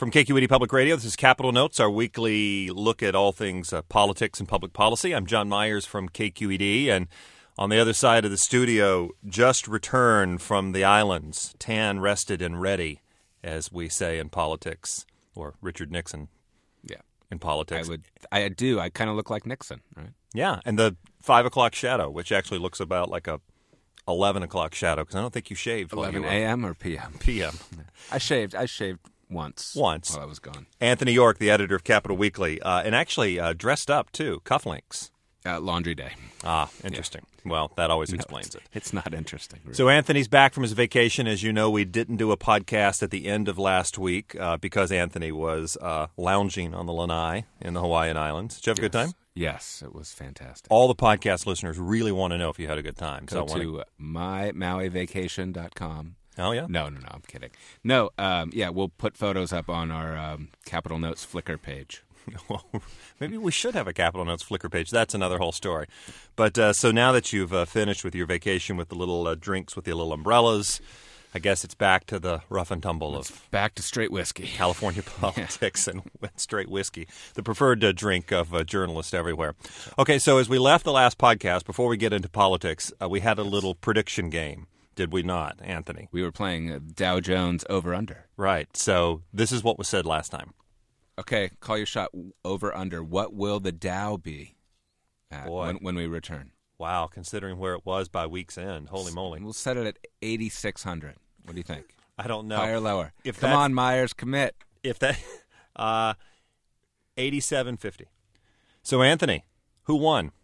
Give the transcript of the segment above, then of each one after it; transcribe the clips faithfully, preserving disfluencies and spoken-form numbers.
From K Q E D Public Radio, this is Capital Notes, our weekly look at all things uh, politics and public policy. I'm John Myers from K Q E D, and on the other side of the studio, just returned from the islands, tan, rested, and ready, as we say in politics, or Richard Nixon yeah. in politics. I would, I do. I kind of look like Nixon, right? Yeah, and the five o'clock shadow, which actually looks about like a eleven o'clock shadow, because I don't think you shaved. eleven a.m. or p m? p m. I shaved. I shaved once. Once. While I was gone. Anthony York, the editor of Capital Weekly, uh, and actually uh, dressed up, too, cufflinks. Uh, laundry day. Ah, interesting. Yeah. Well, that always no, explains it's, it. It's not interesting. Really. So Anthony's back from his vacation. As you know, we didn't do a podcast at the end of last week uh, because Anthony was uh, lounging on the lanai in the Hawaiian Islands. Did you have a yes. good time? Yes, it was fantastic. All the podcast listeners really want to know if you had a good time. Go so to my maui vacation dot com. Oh, yeah? No, no, no, I'm kidding. No, um, yeah, we'll put photos up on our um, Capital Notes Flickr page. Well, maybe we should have a Capital Notes Flickr page. That's another whole story. But uh, so now that you've uh, finished with your vacation with the little uh, drinks with the little umbrellas, I guess it's back to the rough and tumble it's of back to straight whiskey, California politics, and straight whiskey, the preferred uh, drink of uh, journalists everywhere. Okay, so as we left the last podcast, before we get into politics, uh, we had a little prediction game. Did we not, Anthony? We were playing uh, Dow Jones over-under. Right. So this is what was said last time. Okay, call your shot over-under. What will the Dow be uh, Boy. when, when we return? Wow, considering where it was by week's end. Holy moly. We'll set it at eighty-six hundred. What do you think? I don't know. Higher or lower? If Come on, Myers, commit. If that, uh, eighty-seven fifty. So, Anthony, who won?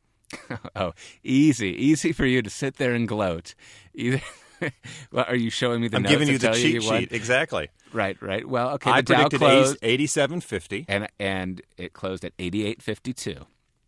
Oh, easy. Easy for you to sit there and gloat. Either, well, are you showing me the I'm notes giving you to the tell cheat you you won? sheet. Exactly. Right, right. Well, okay, I the Dow predicted closed, eighty-seven fifty. and, and it closed at eighty-eight fifty-two.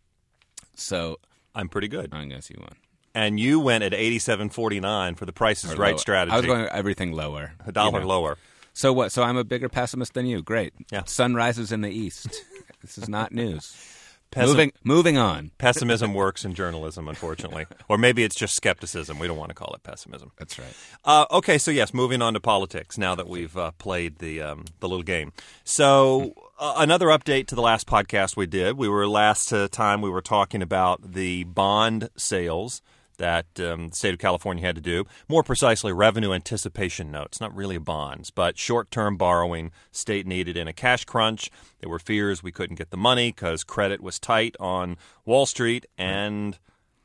So I'm pretty good. I guess you won. And you went at eighty-seven forty-nine for the Price is Or Right lower. strategy. I was going everything lower. a dollar you know. lower. So what? So I'm a bigger pessimist than you. Great. Yeah. Sun rises in the east. This is not news. Pessim- moving, moving on. Pessimism works in journalism, unfortunately. Or maybe it's just skepticism. We don't want to call it pessimism. That's right. Uh, okay, so yes, moving on to politics now that we've uh, played the um, the little game. So uh, another update to the last podcast we did. We were last uh, time we were talking about the bond sales that um, the state of California had to do. More precisely, revenue anticipation notes, not really bonds, but short-term borrowing state needed in a cash crunch. There were fears we couldn't get the money because credit was tight on Wall Street, and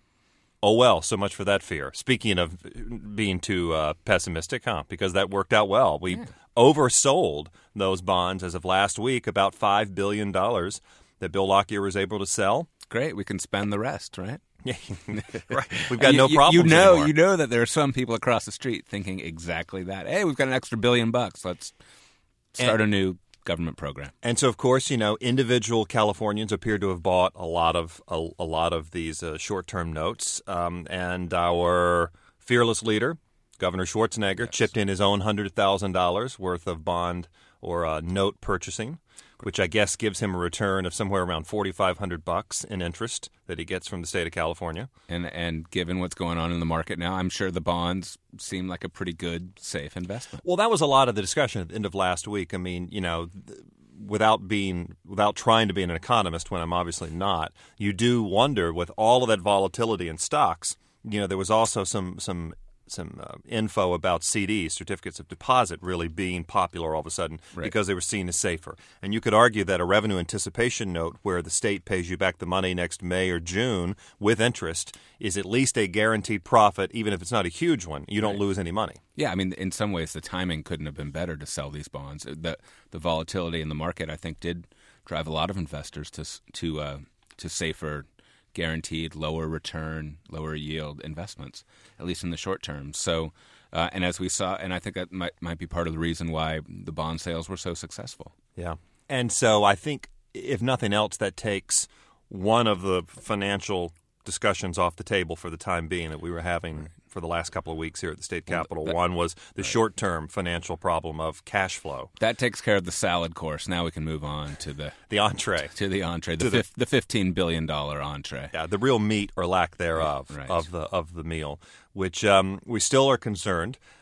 oh well, so much for that fear. Speaking of being too uh, pessimistic, huh? Because that worked out well. We yeah. oversold those bonds as of last week, about five billion dollars that Bill Lockyer was able to sell. Great, we can spend the rest, right? Right. We've got you, no problems you know, anymore. You know that there are some people across the street thinking exactly that. Hey, we've got an extra billion bucks. Let's start and, a new government program. And so, of course, you know, individual Californians appear to have bought a lot of a, a lot of these uh, short-term notes. Um, and our fearless leader, Governor Schwarzenegger, yes. chipped in his own one hundred thousand dollars worth of bond or uh, note purchasing, which I guess gives him a return of somewhere around forty-five hundred bucks in interest that he gets from the state of California. And and given what's going on in the market now, I'm sure the bonds seem like a pretty good, safe investment. Well, that was a lot of the discussion at the end of last week. I mean, you know, without being without trying to be an economist, when I'm obviously not, you do wonder with all of that volatility in stocks. You know, there was also some some. some uh, info about C Ds, certificates of deposit, really being popular all of a sudden right. because they were seen as safer. And you could argue that a revenue anticipation note where the state pays you back the money next May or June with interest is at least a guaranteed profit, even if it's not a huge one. You don't right. lose any money. Yeah, I mean, in some ways, the timing couldn't have been better to sell these bonds. The the volatility in the market, I think, did drive a lot of investors to to uh, to safer, guaranteed, lower return, lower yield investments, at least in the short term. So, uh, and as we saw, and I think that might might be part of the reason why the bond sales were so successful. Yeah, and so I think, if nothing else, that takes one of the financial discussions off the table for the time being that we were having right. for the last couple of weeks here at the state capitol. That, One was the right. short-term financial problem of cash flow. That takes care of the salad course. Now we can move on to the the entree. To the entree, the, to the, fif- the fifteen billion dollars entree. Yeah, the real meat or lack thereof right. of the of the meal, which um, we still are concerned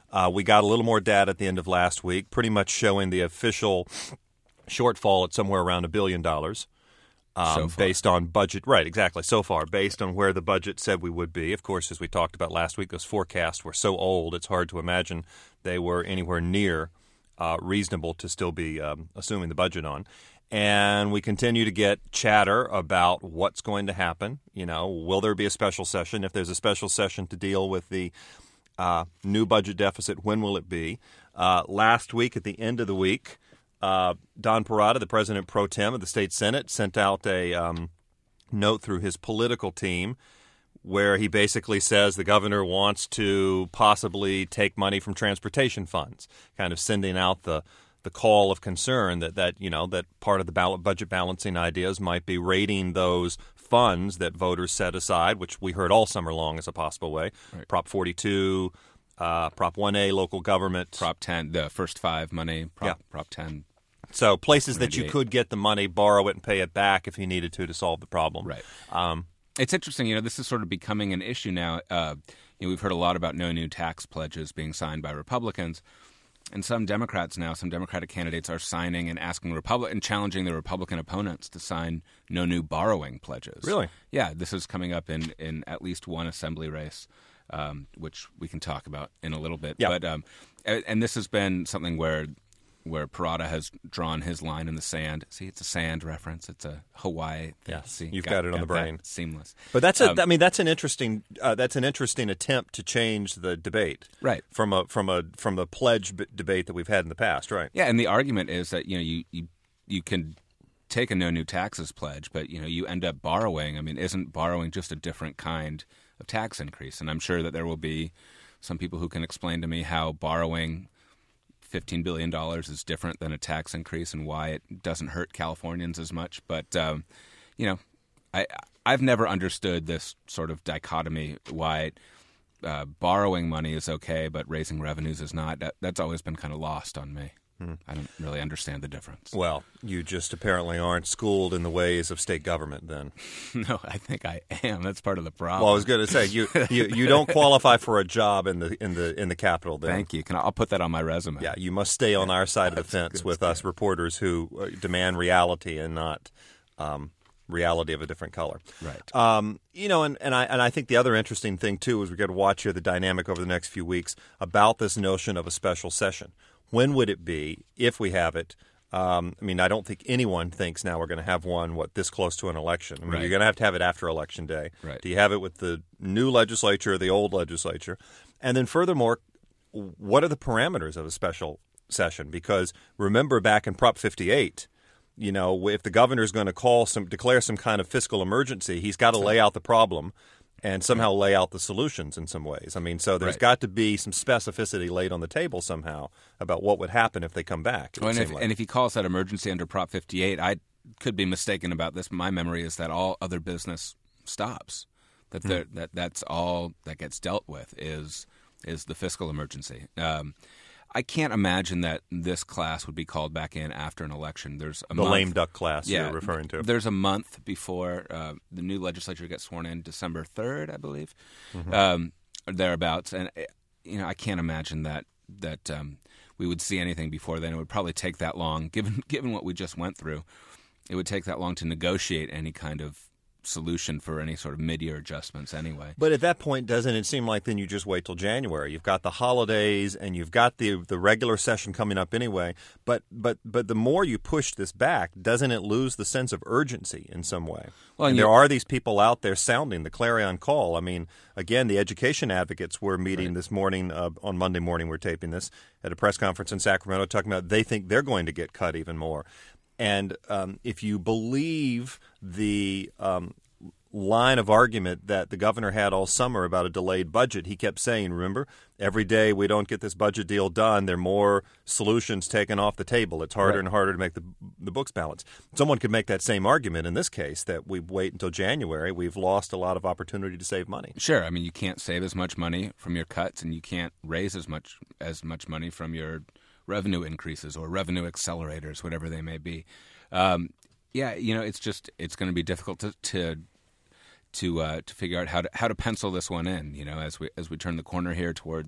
Uh, we got a little more data at the end of last week, pretty much showing the official shortfall at somewhere around a billion dollars. Um, so based on budget, right, exactly, so far, based on where the budget said we would be. Of course, as we talked about last week, those forecasts were so old, it's hard to imagine they were anywhere near uh, reasonable to still be um, assuming the budget on. And we continue to get chatter about what's going to happen. You know, will there be a special session? If there's a special session to deal with the uh, new budget deficit, when will it be? Uh, last week, at the end of the week, Uh, Don Parada, the president pro tem of the state Senate, sent out a um, note through his political team where he basically says the governor wants to possibly take money from transportation funds, kind of sending out the the call of concern that, that you know that part of the ballot budget balancing ideas might be raiding those funds that voters set aside, which we heard all summer long as a possible way. Right. Prop forty-two, uh, Prop one A, local government. Prop ten, the first five money, Prop, Yeah. Prop ten. So places that you ninety-eight. could get the money, borrow it, and pay it back if you needed to to solve the problem. Right. Um, It's interesting, you know, this is sort of becoming an issue now. Uh, you know, we've heard a lot about no new tax pledges being signed by Republicans. And some Democrats now, some Democratic candidates are signing and asking Republic and challenging their Republican opponents to sign no new borrowing pledges. Really? Yeah, this is coming up in, in at least one assembly race, um, which we can talk about in a little bit. Yeah. But um, and, and this has been something where where Parada has drawn his line in the sand. See, it's a sand reference. It's a Hawaii. Yes, See, you've got it on the brain. that. Seamless. but that's a, Um, I mean, that's an interesting uh, that's an interesting attempt to change the debate, Right. From a from a from the pledge b- debate that we've had in the past, right? Yeah, and the argument is that you know you, you you can take a no new taxes pledge, but you know you end up borrowing. I mean, isn't borrowing just a different kind of tax increase? And I'm sure that there will be some people who can explain to me how borrowing fifteen billion dollars is different than a tax increase and why it doesn't hurt Californians as much. But um, you know, I I've never understood this sort of dichotomy why. Uh, borrowing money is okay, but raising revenues is not. That, that's always been kind of lost on me. Hmm. I don't really understand the difference. Well, you just apparently aren't schooled in the ways of state government, then. No, I think I am. That's part of the problem. Well, I was going to say you, you you don't qualify for a job in the in the in the Capitol. Then. Thank you. Can I, I'll put that on my resume. Yeah, you must stay on our side of the That's fence good with stuff. us reporters who uh, demand reality and not um, reality of a different color. Right. Um, you know, and, and I and I think the other interesting thing too is we got to watch here the dynamic over the next few weeks about this notion of a special session. When would it be if we have it? Um, I mean, I don't think anyone thinks now we're going to have one what this close to an election. I mean, Right. you're going to have to have it after Election Day. Right. Do you have it with the new legislature or the old legislature? And then furthermore, what are the parameters of a special session? Because remember back in Prop fifty-eight, you know, if the governor is going to call some, declare some kind of fiscal emergency, he's got to lay out the problem and somehow lay out the solutions in some ways. I mean, so there's Right. got to be some specificity laid on the table somehow about what would happen if they come back. it Well, would and, if, seem like. and if he calls that emergency under Prop fifty-eight, I could be mistaken about this. My memory is that all other business stops. That Hmm. there that that's all that gets dealt with is is the fiscal emergency. Um, I can't imagine that this class would be called back in after an election. There's a the month, lame duck class yeah, you're referring to. There's a month before uh, the new legislature gets sworn in, December third, I believe, Mm-hmm. um, or thereabouts. And uh, you know, I can't imagine that that um, we would see anything before then. It would probably take that long, given given what we just went through. It would take that long to negotiate any kind of solution for any sort of mid-year adjustments anyway. But at that point, doesn't it seem like then you just wait till January? You've got the holidays and you've got the the regular session coming up anyway. But but but the more you push this back, doesn't it lose the sense of urgency in some way? Well, and and there you- are these people out there sounding the clarion call. I mean, again, the education advocates were meeting Right. this morning uh, on Monday morning. We're taping this at a press conference in Sacramento, talking about they think they're going to get cut even more. And um, if you believe the um, line of argument that the governor had all summer about a delayed budget, he kept saying, remember, every day we don't get this budget deal done, there are more solutions taken off the table. It's harder Right. and harder to make the the books balance. Someone could make that same argument in this case, that we wait until January. We've lost a lot of opportunity to save money. Sure. I mean, you can't save as much money from your cuts, and you can't raise as much as much money from your revenue increases or revenue accelerators, whatever they may be. Um, yeah, you know, it's just it's going to be difficult to to to, uh, to figure out how to how to pencil this one in. You know, as we as we turn the corner here towards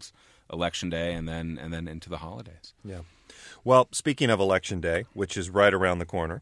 Election Day and then and then into the holidays. Yeah. Well, speaking of Election Day, which is right around the corner,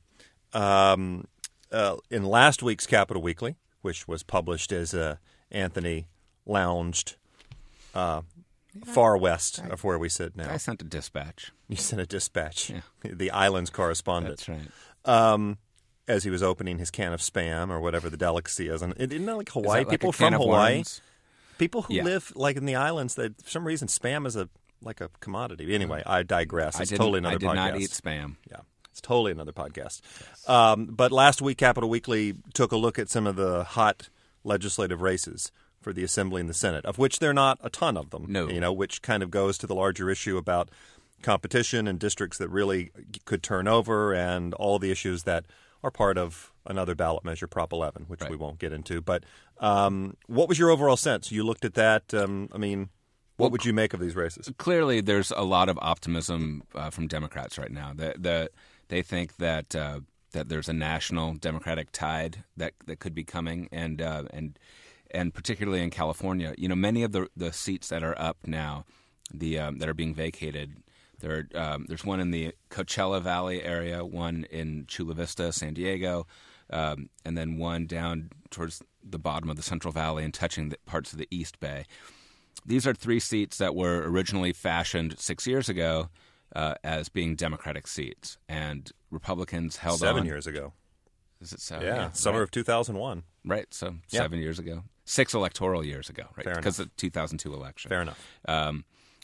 um, uh, in last week's Capital Weekly, which was published as uh, Anthony lounged uh, yeah. far west I, of where we sit now. I sent a dispatch. You sent a dispatch. Yeah. The island's correspondent. That's right. Um, as he was opening his can of Spam or whatever the delicacy is. And isn't that like Hawaii? Is that like People a can from of Hawaii, worms? People who Yeah. live like in the islands, that for some reason Spam is a like a commodity. Anyway, I digress. It's I totally another I did podcast. not eat Spam. Yeah, it's totally another podcast. Um, but last week, Capital Weekly took a look at some of the hot legislative races for the Assembly and the Senate, of which there are not a ton of them. No. You know, which kind of goes to the larger issue about competition and districts that really could turn over and all the issues that are part of another ballot measure, Prop eleven, which Right. we won't get into. But um, what was your overall sense? You looked at that. Um, I mean, what Well, would you make of these races? Clearly, there's a lot of optimism uh, from Democrats right now. The, the, they think that uh, that there's a national Democratic tide that that could be coming, and uh, and and particularly in California, you know, many of the the seats that are up now, the um, that are being vacated. There, um, there's one in the Coachella Valley area, one in Chula Vista, San Diego, um, and then one down towards the bottom of the Central Valley and touching the parts of the East Bay. These are three seats that were originally fashioned six years ago uh, as being Democratic seats, and Republicans held Seven on. years ago. Is it seven? Yeah, summer right. of two thousand one. Right, so Yeah. seven years ago. Six electoral years ago, right? Fair Because of the two thousand two election. Fair enough. Um,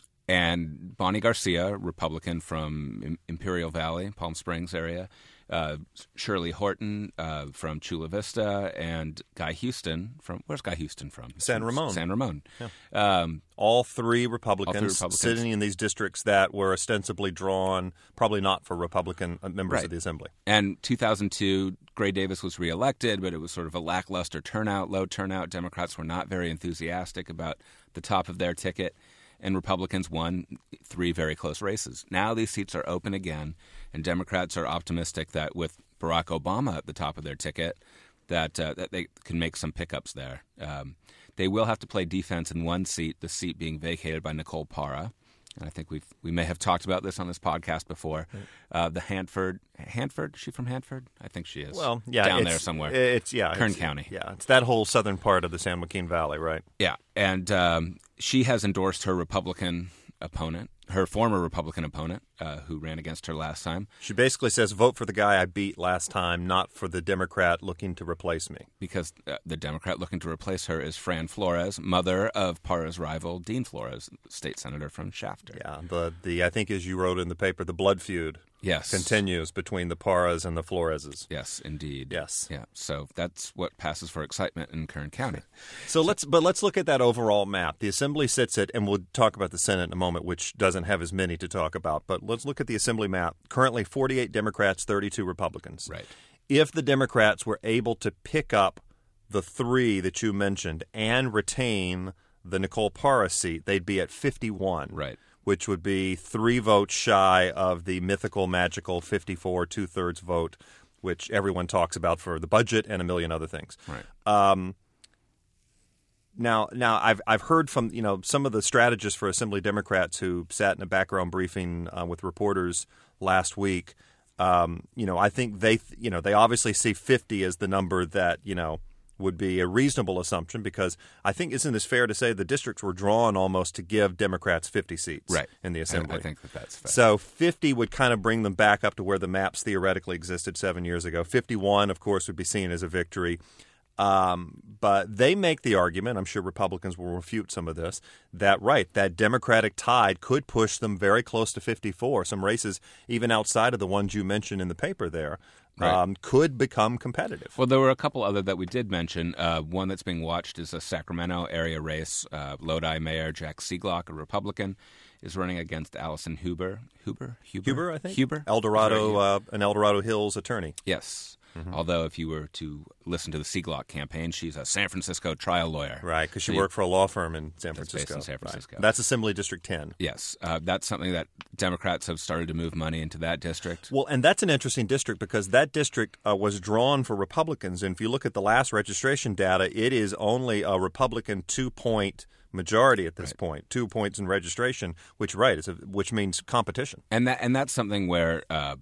and Bonnie Garcia, Republican from Im- Imperial Valley, Palm Springs area, uh, Shirley Horton uh, from Chula Vista, and Guy Houston from, where's Guy Houston from? San Ramon. San Ramon. Yeah. Um, All three Republicans, All three Republicans. sitting in these districts that were ostensibly drawn, probably not for Republican uh, members Right. of the Assembly. And two thousand two, Gray Davis was reelected, but it was sort of a lackluster turnout, low turnout. Democrats were not very enthusiastic about the top of their ticket, and Republicans won three very close races. Now these seats are open again, and Democrats are optimistic that with Barack Obama at the top of their ticket, that uh, that they can make some pickups there. Um, they will have to play defense in one seat, the seat being vacated by Nicole Parra. And I think we've we may have talked about this on this podcast before. Right. Uh, the Hanford, Hanford, is she from Hanford? I think she is. Well, yeah, down it's, there somewhere. It's yeah, Kern it's, County. Yeah, it's that whole southern part of the San Joaquin Valley, right? Yeah, and um, she has endorsed her Republican opponent, her former Republican opponent, uh, who ran against her last time. She basically says, vote for the guy I beat last time, not for the Democrat looking to replace me. Because uh, the Democrat looking to replace her is Fran Flores, mother of Parra's rival, Dean Flores, state senator from Shafter. Yeah, the, the I think as you wrote in the paper, the blood feud Yes. continues between the Parras and the Floreses. Yes, indeed. Yes. Yeah. So that's what passes for excitement in Kern County. So let's, but let's look at that overall map. The Assembly sits at, and we'll talk about the Senate in a moment, which doesn't have as many to talk about. But let's look at the Assembly map. Currently, forty-eight Democrats, thirty-two Republicans. Right. If the Democrats were able to pick up the three that you mentioned and retain the Nicole Parra seat, they'd be at fifty-one. Right. Which would be three votes shy of the mythical, magical fifty-four two-thirds vote, which everyone talks about for the budget and a million other things. Right. Um, now, now I've I've heard from you know some of the strategists for Assembly Democrats who sat in a background briefing uh, with reporters last week. Um, you know, I think they you know they obviously see fifty as the number that you know. would be a reasonable assumption because I think, isn't this fair to say the districts were drawn almost to give Democrats fifty seats right. in the Assembly? I, I think that that's fair. So fifty would kind of bring them back up to where the maps theoretically existed seven years ago. fifty-one, of course, would be seen as a victory. Um, but they make the argument, I'm sure Republicans will refute some of this, that, right, that Democratic tide could push them very close to fifty-four. Some races, even outside of the ones you mentioned in the paper there, Right. Um, could become competitive. Well, there were a couple other that we did mention. Uh, one that's being watched is a Sacramento area race. Uh, Lodi Mayor Jack Seaglock, a Republican, is running against Allison Huber. Huber? Huber, Huber I think. Huber? El Dorado, Right. uh, an El Dorado Hills attorney. Yes. Mm-hmm. Although if you were to listen to the Seaglock campaign, she's a San Francisco trial lawyer. Right, because she So you- worked for a law firm in San That's Francisco. based in San Francisco. Right. That's Assembly District ten. Yes. Uh, that's something that Democrats have started to move money into that district. Well, and that's an interesting district because that district uh, was drawn for Republicans. And if you look at the last registration data, it is only a Republican two-point majority at this Right. point. Two points in registration, which right, is a, which means competition. And that and that's something where uh,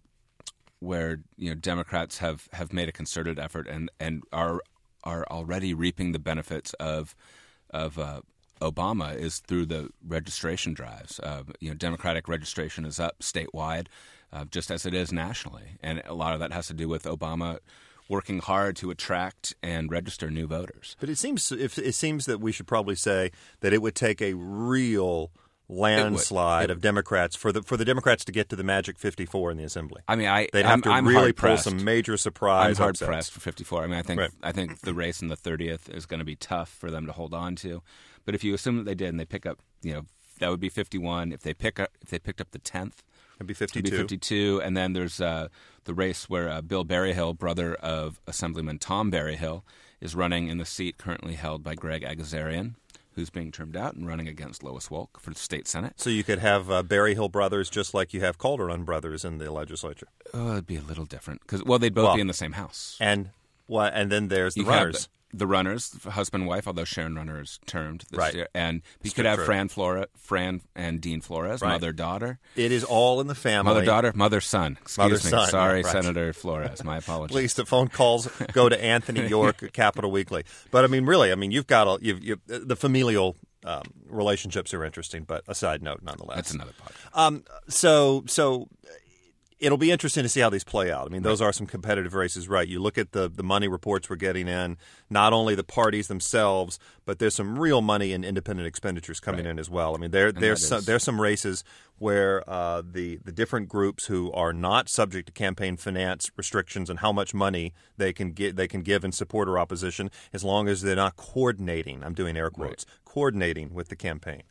where you know Democrats have, have made a concerted effort and, and are are already reaping the benefits of of uh, Obama is through the registration drives. Uh, you know, Democratic registration is up statewide, uh, just as it is nationally, and a lot of that has to do with Obama working hard to attract and register new voters. But it seems if it seems that we should probably say that it would take a real landslide It- of Democrats for the for the Democrats to get to the magic fifty-four in the Assembly. I mean, I They'd have I'm, to I'm really hard pull pressed. some major I'm surprise hard upsets. pressed for fifty-four. I mean, I think Right. I think the race in the thirtieth is going to be tough for them to hold on to. But if you assume that they did and they pick up, you know, that would be fifty-one. If they pick up, if they picked up the tenth, It'd be it'd fifty-two. be fifty-two. And then there's uh, the race where uh, Bill Berryhill, brother of Assemblyman Tom Berryhill, is running in the seat currently held by Greg Agazarian, who's being termed out and running against Lois Wolk for the state senate. So you could have uh, Berryhill brothers just like you have Calderon brothers in the legislature. Oh, it'd be a little different because well, they'd both Well, be in the same house. And what? And then there's the You runners. have the runners, husband wife, although Sharon Runner is termed this Right. year, and you Still could have true. Fran Flora, Fran and Dean Flores, Right. mother daughter, It is all in the family. mother daughter, mother son. Excuse Mother, me, son, sorry, yeah, right. Senator Flores. My apologies. Please, the phone calls go to Anthony York at Capital Weekly. But I mean, really, I mean, you've got a, you've, you've, the familial um, relationships are interesting. But a side note, nonetheless. That's another podcast. Um, so, so it'll be interesting to see how these play out. I mean, those are some competitive races, right? You look at the, the money reports we're getting in, not only the parties themselves, but there's some real money in independent expenditures coming Right. in as well. I mean, there there's that some, is- there's some races where uh, the the different groups who are not subject to campaign finance restrictions and how much money they can get they can give in support or opposition, as long as they're not coordinating. I'm doing air quotes, coordinating with the campaign.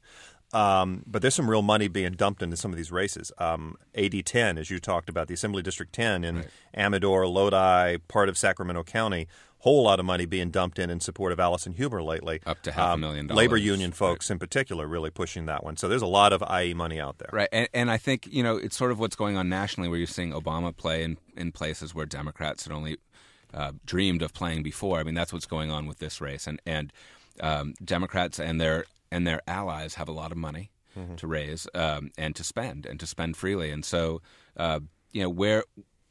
Um, but there's some real money being dumped into some of these races. Um, A D ten, as you talked about, the Assembly District ten in Right. Amador, Lodi, part of Sacramento County, whole lot of money being dumped in in support of Allison Huber lately. Up to half a Um, million dollars. Labor union folks in particular really pushing that one. So there's a lot of I E money out there. Right, and, and I think you know it's sort of what's going on nationally, where you're seeing Obama play in, in places where Democrats had only uh, dreamed of playing before. I mean, that's what's going on with this race, and and um, Democrats and their and their allies have a lot of money Mm-hmm. to raise um, and to spend and to spend freely, and so uh, you know where.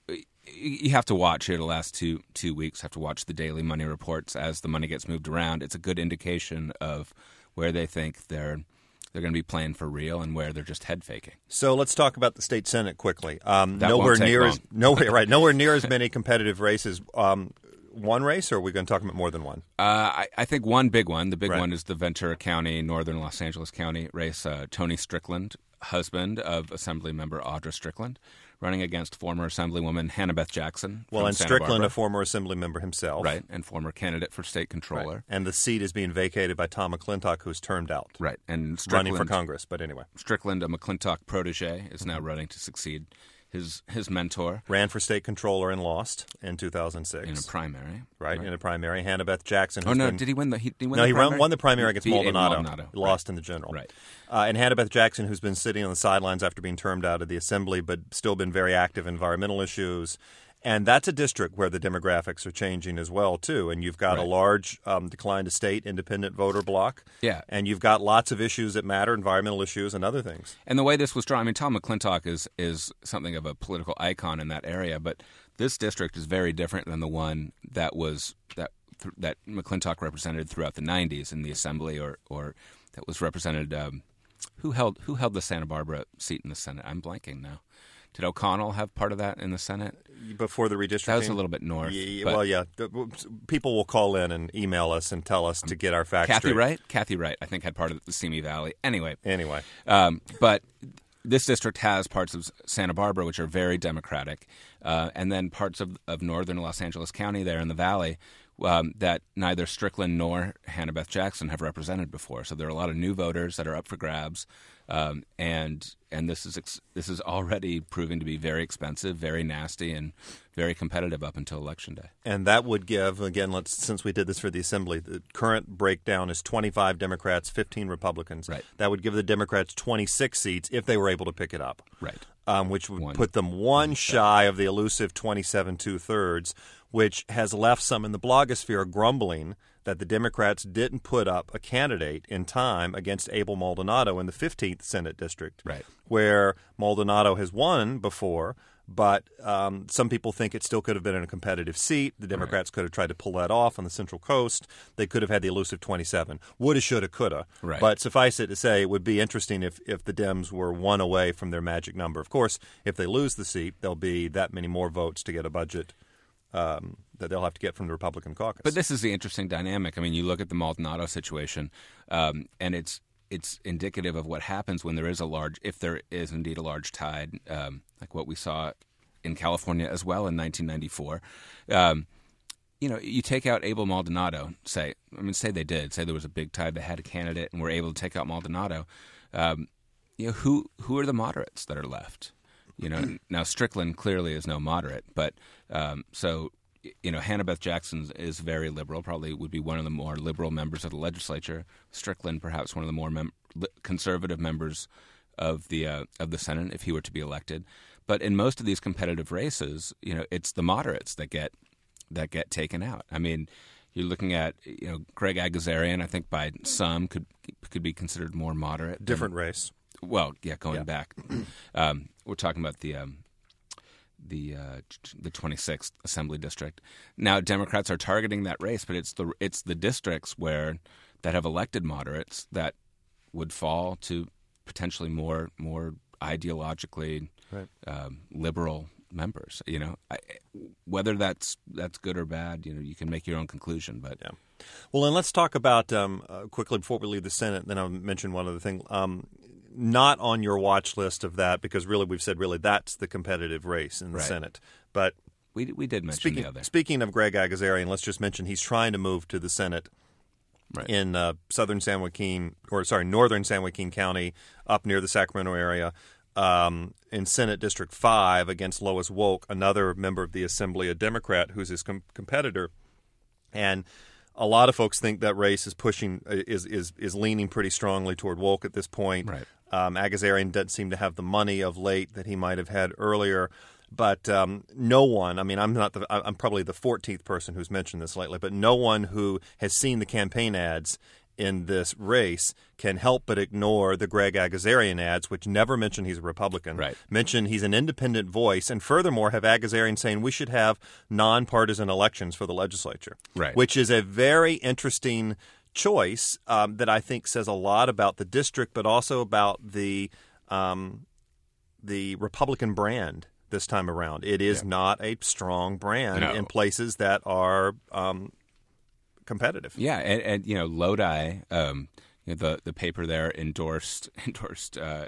You have to watch here the last two two weeks. Have to watch the daily money reports as the money gets moved around. It's a good indication of where they think they're they're going to be playing for real and where they're just head faking. So let's talk about the state senate quickly. Um, That nowhere won't take near long. as nowhere right nowhere near as many competitive races. Um, one race, or are we going to talk about more than one? Uh, I, I think one big one. The big Right. one is the Ventura County, Northern Los Angeles County race. Uh, Tony Strickland, husband of Assemblymember Audra Strickland, running against former Assemblywoman Hannah Beth Jackson. Well, from and Santa Strickland, Barbara. a former assembly member himself, Right, and former candidate for state controller. Right. And the seat is being vacated by Tom McClintock, who's termed out, Right, and running Strickland, for Congress. But anyway, Strickland, a McClintock protege, is Mm-hmm. now running to succeed his his mentor ran for state controller and lost in two thousand six. in a primary. right, in a primary. Hannah Beth Jackson. Oh who's no! been- Did he win the? He, did he win no, the he primary? won, won the primary against Beat Abe Maldonado. Maldonado. Lost Right. in the general. Right. Uh, and Hannah Beth Jackson, who's been sitting on the sidelines after being termed out of the assembly, but still been very active in environmental issues. And that's a district where the demographics are changing as well, too. And you've got a Right. large um, decline to state independent voter block. Yeah. And you've got lots of issues that matter, environmental issues and other things. And the way this was drawn, I mean, Tom McClintock is is something of a political icon in that area, but this district is very different than the one that was that that McClintock represented throughout the nineties in the assembly, or or that was represented. Um, who held who held the Santa Barbara seat in the Senate? I'm blanking now. Did O'Connell have part of that in the Senate? Before the redistricting? That was a little bit north. Yeah, but well, yeah. People will call in and email us and tell us to get our facts Kathy straight. Wright, Kathy Wright, I think had part of the Simi Valley. Anyway, Anyway. Um, but this district has parts of Santa Barbara which are very Democratic, uh, and then parts of, of northern Los Angeles County there in the valley um, that neither Strickland nor Hannah Beth Jackson have represented before. So there are a lot of new voters that are up for grabs, um, and and this is ex- this is already proving to be very expensive, very nasty, and very competitive up until Election Day. And that would give, again, let's since we did this for the Assembly, the current breakdown is twenty-five Democrats, fifteen Republicans. Right. That would give the Democrats twenty-six seats if they were able to pick it up. Right. Um, which would One. put them one shy of the elusive twenty-seven two-thirds, which has left some in the blogosphere grumbling that the Democrats didn't put up a candidate in time against Abel Maldonado in the fifteenth Senate District, right, where Maldonado has won before. But um, some people think it still could have been in a competitive seat. The Democrats right. could have tried to pull that off on the Central Coast. They could have had the elusive twenty-seven. Woulda, shoulda, coulda. Right. But suffice it to say, it would be interesting if, if the Dems were one away from their magic number. Of course, if they lose the seat, there'll be that many more votes to get a budget um, that they'll have to get from the Republican caucus. But this is the interesting dynamic. I mean, you look at the Maldonado situation, um, and it's it's indicative of what happens when there is a large, if there is indeed a large tide, um, like what we saw in California as well in nineteen ninety-four. Um, you know, you take out Abel Maldonado, say, I mean, say they did, say there was a big tide that had a candidate and were able to take out Maldonado. Um, you know, who who are the moderates that are left? You know, now Strickland clearly is no moderate, but um, so, you know, Hannah Beth Jackson is very liberal, probably would be one of the more liberal members of the legislature. Strickland, perhaps one of the more mem- conservative members of the uh, of the Senate, if he were to be elected. But in most of these competitive races, you know, it's the moderates that get that get taken out. I mean, you're looking at, you know, Greg Agazarian, I think by some could could be considered more moderate. Different than, race. Well, yeah, going yeah. back, um, we're talking about the um, the uh, the twenty-sixth Assembly District. Now, Democrats are targeting that race, but it's the it's the districts where that have elected moderates that would fall to potentially more more ideologically right. um, liberal members. You know, I, whether that's that's good or bad, you know, you can make your own conclusion. But yeah. Well, and let's talk about um, uh, quickly before we leave the Senate. Then I'll mention one other thing. Um, not on your watch list of that, because really we've said really that's the competitive race in the right. Senate. But we we did mention speaking, the other. Speaking of Greg Agazarian, let's just mention he's trying to move to the Senate. Right. In uh, southern San Joaquin, or sorry, northern San Joaquin County, up near the Sacramento area, um, in Senate District five against Lois Wolk, another member of the Assembly, a Democrat who's his com- competitor. And a lot of folks think that race is pushing is is is leaning pretty strongly toward Wolk at this point. Right. Um, Agazarian doesn't seem to have the money of late that he might have had earlier. But um, no one, I mean, I'm not the, I'm probably the fourteenth person who's mentioned this lately, but no one who has seen the campaign ads in this race can help but ignore the Greg Agazarian ads, which never mention he's a Republican, right. mention he's an independent voice, and furthermore have Agazarian saying we should have nonpartisan elections for the legislature, right. which is a very interesting choice um, that I think says a lot about the district, but also about the um, the Republican brand. This time around, it is yeah. not a strong brand no. in places that are um, competitive. Yeah, and, and you know, Lodi, um, you know, the the paper there endorsed endorsed uh,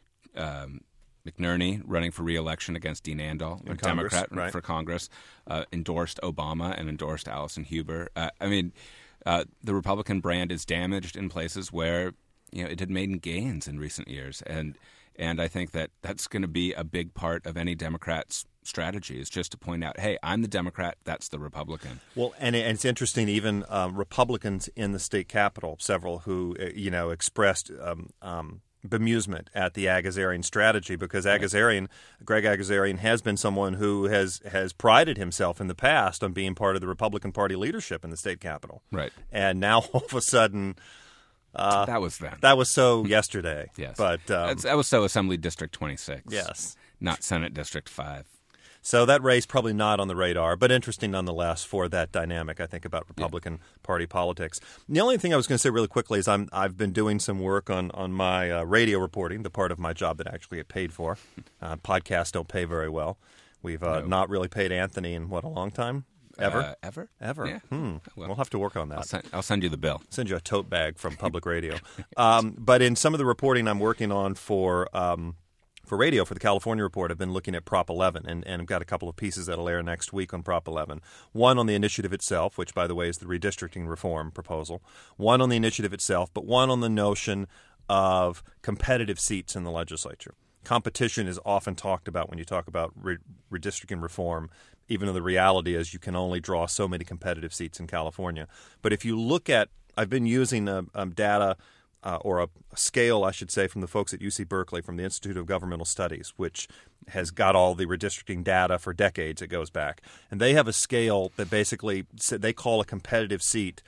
um, McNerney running for re-election against Dean Andal, a Congress, Democrat right. for Congress, uh, endorsed Obama and endorsed Allison Huber. Uh, I mean, uh, the Republican brand is damaged in places where you know it had made gains in recent years, and. And I think that that's going to be a big part of any Democrat's strategy is just to point out, hey, I'm the Democrat, that's the Republican. Well, and, and it's interesting, even um, Republicans in the state capitol, several who, uh, you know, expressed um, um, bemusement at the Agazarian strategy because Agazarian, Greg Agazarian has been someone who has, has prided himself in the past on being part of the Republican Party leadership in the state capitol. Right. And now all of a sudden... Uh, that was then. That was so yesterday. Yes. But um, that was so Assembly District twenty-six. Yes. Not Senate District five. So that race probably not on the radar, but interesting nonetheless for that dynamic, I think, about Republican yeah. Party politics. The only thing I was going to say really quickly is I'm, I've been doing some work on, on my uh, radio reporting, the part of my job that I actually get paid for. Uh, podcasts don't pay very well. We've uh, no. not really paid Anthony in, what, a long time? Ever? Uh, ever? Ever. Yeah. Hmm. Well, we'll have to work on that. I'll send, I'll send you the bill. Send you a tote bag from Public Radio. um, but in some of the reporting I'm working on for um, for radio, for the California Report, I've been looking at Prop eleven, and, and I've got a couple of pieces that'll air next week on Prop eleven. One on the initiative itself, which, by the way, is the redistricting reform proposal. One on the initiative itself, but one on the notion of competitive seats in the legislature. Competition is often talked about when you talk about re- redistricting reform, even though the reality is you can only draw so many competitive seats in California. But if you look at – I've been using a, a data uh, or a, a scale, I should say, from the folks at U C Berkeley, from the Institute of Governmental Studies, which has got all the redistricting data for decades. It goes back. And they have a scale that basically – they call a competitive seat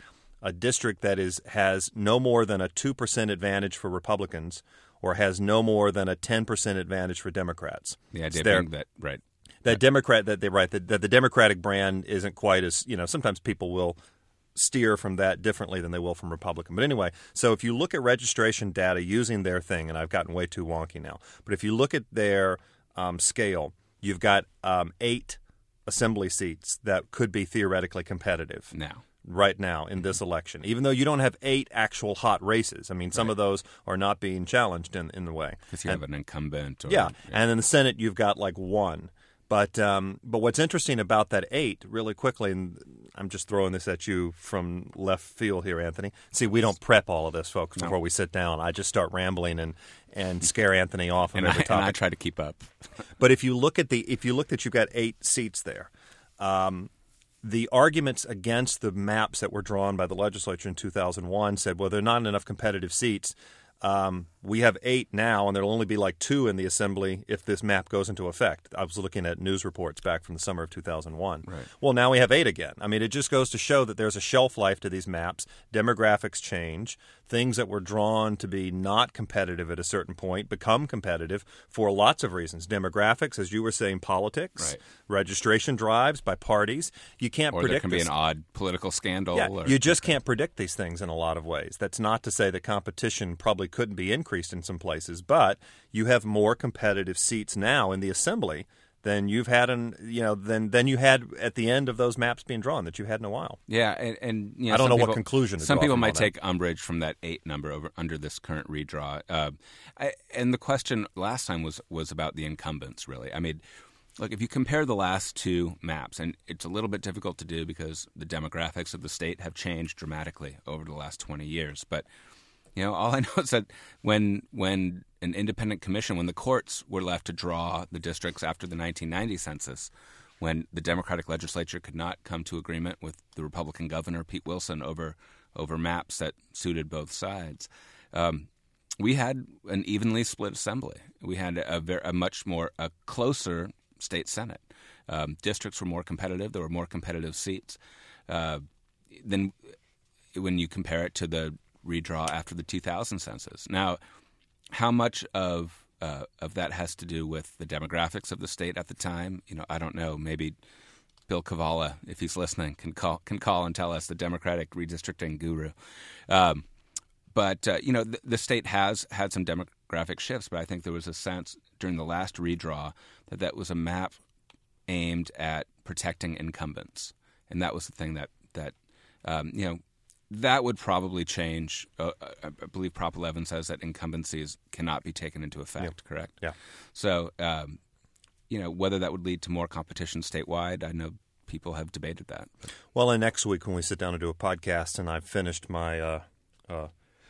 a district that is has no more than a two percent advantage for Republicans or has no more than a ten percent advantage for Democrats. The idea so being that, right. That Democrat, that they right, that, that the Democratic brand isn't quite as, you know, sometimes people will steer from that differently than they will from Republican. But anyway, so if you look at registration data using their thing, and I've gotten way too wonky now, but if you look at their um, scale, you've got um, eight assembly seats that could be theoretically competitive now. Right now in this election, even though you don't have eight actual hot races. I mean, some right. of those are not being challenged in, in the way. Because you and, have an incumbent. Or, yeah. yeah, and in the Senate, you've got like one. But um, but what's interesting about that eight, really quickly, and I'm just throwing this at you from left field here, Anthony. See, we don't prep all of this, folks, before no. we sit down. I just start rambling and, and scare Anthony off on and every I, topic. And I try to keep up. But if you look at the if you look that you've got eight seats there, um, the arguments against the maps that were drawn by the legislature in two thousand one said, well, there are not enough competitive seats. Um, we have eight now, and there will only be like two in the assembly if this map goes into effect. I was looking at news reports back from the summer of two thousand one. Right. Well, now we have eight again. I mean, it just goes to show that there's a shelf life to these maps. Demographics change. Things that were drawn to be not competitive at a certain point become competitive for lots of reasons. Demographics, as you were saying, politics, right. registration drives by parties. You can't or predict there can this. be an odd political scandal. Yeah, or... you just can't predict these things in a lot of ways. That's not to say that competition probably couldn't be increased in some places, but you have more competitive seats now in the assembly than you've had in, you know, than than you had at the end of those maps being drawn that you had in a while. Yeah, and, and you know, I don't know people, what conclusion to some draw people from might all take that. umbrage from that eight number over under this current redraw. Uh, I, and the question last time was was about the incumbents. Really, I mean, look, if you compare the last two maps, and it's a little bit difficult to do because the demographics of the state have changed dramatically over the last twenty years, but. You know, all I know is that when when an independent commission, when the courts were left to draw the districts after the nineteen ninety census, when the Democratic legislature could not come to agreement with the Republican governor, Pete Wilson, over over maps that suited both sides, um, we had an evenly split assembly. We had a, very, a much more a closer state Senate. Um, districts were more competitive. There were more competitive seats uh, than when you compare it to the redraw after the two thousand census. Now, how much of uh, of that has to do with the demographics of the state at the time? You know, I don't know. Maybe Bill Cavallo, if he's listening, can call can call and tell us, the Democratic redistricting guru. Um, but uh, you know, the, the state has had some demographic shifts. But I think there was a sense during the last redraw that that was a map aimed at protecting incumbents, and that was the thing that that um, you know. That would probably change. Uh, I believe Prop eleven says that incumbencies cannot be taken into effect, yeah. correct? Yeah. So, um, you know, whether that would lead to more competition statewide, I know people have debated that. Well, and next week when we sit down to do a podcast and I've finished my uh, uh,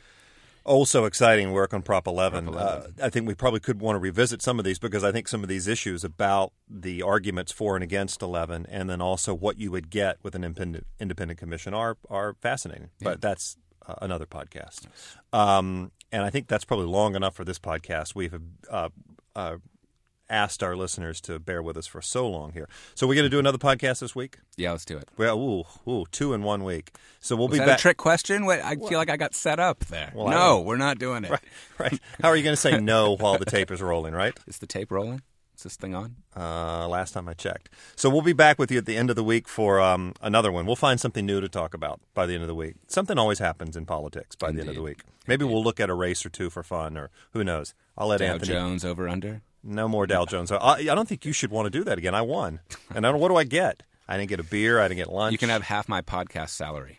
oh so exciting work on Prop eleven, Prop eleven. Uh, I think we probably could want to revisit some of these because I think some of these issues about the arguments for and against eleven and then also what you would get with an independent, independent commission are are fascinating. Yeah. But that's uh, another podcast. Yes. Um, and I think that's probably long enough for this podcast. We've uh, uh, asked our listeners to bear with us for so long here. So we're going to do another podcast this week? Yeah, let's do it. Well, ooh, ooh, two in one week. So we'll Was be that back. a trick question? Wait, I well, feel like I got set up there. Well, no, we're not doing it. Right, right. How are you going to say no while the tape is rolling, right? Is the tape rolling? Is this thing on? Uh, last time I checked. So we'll be back with you at the end of the week for um, another one. We'll find something new to talk about by the end of the week. Something always happens in politics by Indeed. the end of the week. Maybe Indeed. we'll look at a race or two for fun, or who knows. I'll let Dow Anthony. Jones over under? No more Dow Jones. I, I don't think you should want to do that again. I won. And I don't, what do I get? I didn't get a beer. I didn't get lunch. You can have half my podcast salary.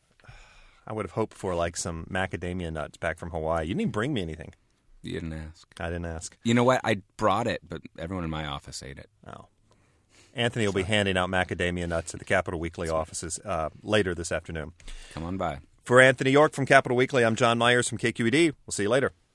I would have hoped for like some macadamia nuts back from Hawaii. You didn't even bring me anything. You didn't ask. I didn't ask. You know what? I brought it, but everyone in my office ate it. Oh. Anthony will be handing out macadamia nuts at the Capital Weekly offices uh, later this afternoon. Come on by. For Anthony York from Capital Weekly, I'm John Myers from K Q E D. We'll see you later.